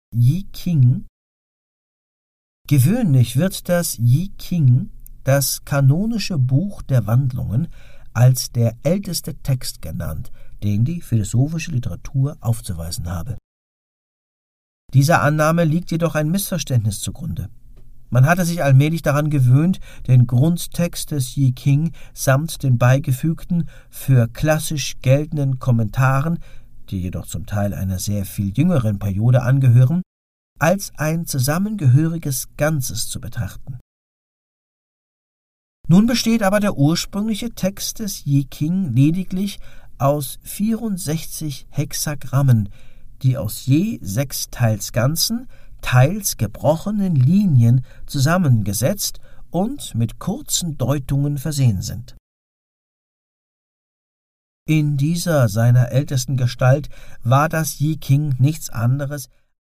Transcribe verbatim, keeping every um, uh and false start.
I Ching. Gewöhnlich wird das I Ching, das kanonische Buch der Wandlungen, als der älteste Text genannt, den die philosophische Literatur aufzuweisen habe. Dieser Annahme liegt jedoch ein Missverständnis zugrunde. Man hatte sich allmählich daran gewöhnt, den Grundtext des I Ching samt den beigefügten, für klassisch geltenden Kommentaren, die jedoch zum Teil einer sehr viel jüngeren Periode angehören, als ein zusammengehöriges Ganzes zu betrachten. Nun besteht aber der ursprüngliche Text des I Ching lediglich aus vierundsechzig Hexagrammen, die aus je sechs teils ganzen, teils gebrochenen Linien zusammengesetzt und mit kurzen Deutungen versehen sind. In dieser seiner ältesten Gestalt war das I Ching nichts anderes